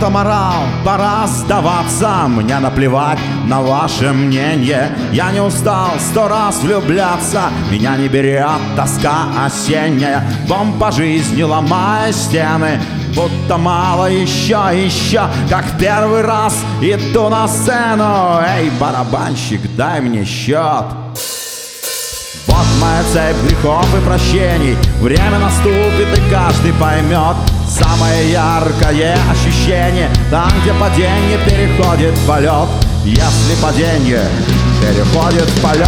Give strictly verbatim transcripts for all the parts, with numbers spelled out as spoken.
Вот аморал, пора сдаваться. Мне наплевать на ваше мнение. Я не устал сто раз влюбляться. Меня не берет тоска осенняя. Бомб по жизни, ломая стены, будто мало еще, еще. Как первый раз иду на сцену. Эй, барабанщик, дай мне счет. Вот моя цепь грехов и прощений. Время наступит и каждый поймет. Самое яркое ощущение там, где падение переходит в полет. Если падение переходит в полет.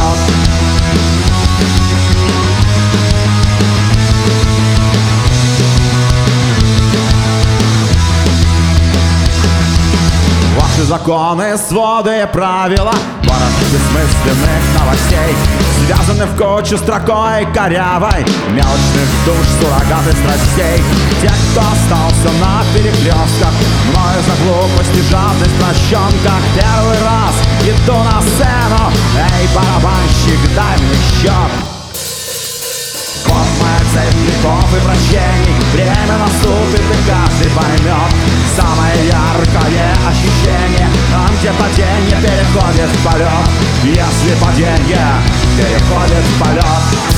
Ваши законы, своды и правила, город бессмысленных новостей, связаны в кучу строкой корявой мелочных душ, суррогаты страстей. Те, кто остался на перекрестках, мною за глупость и жадность прощен. Как первый раз иду на сцену. Эй, барабанщик, дай мне счет. Вот моя цепь грехов и прощений. Время наступит и каждый поймет. Самое яркое ощущение там, где падение переходит в полет. Если падение переходит в полет.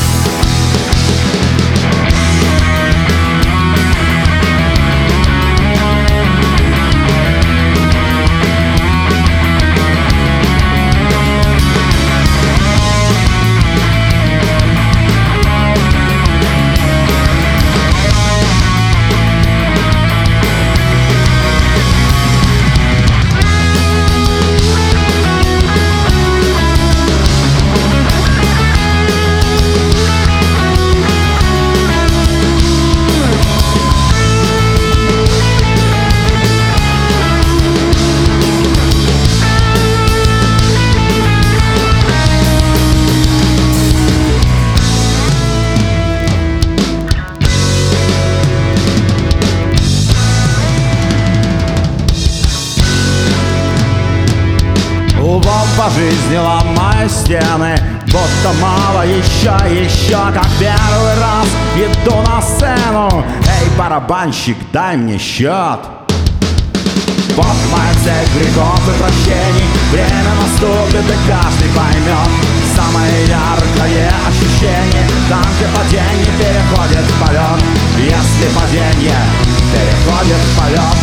По жизни ломая стены, будто мало еще, еще. Как первый раз иду на сцену. Эй, барабанщик, дай мне счет. Вот моя цепь грехов и прощений. Время наступит и каждый поймет. Самое яркое ощущение там, где падение переходит в полет. Если падение переходит в полет.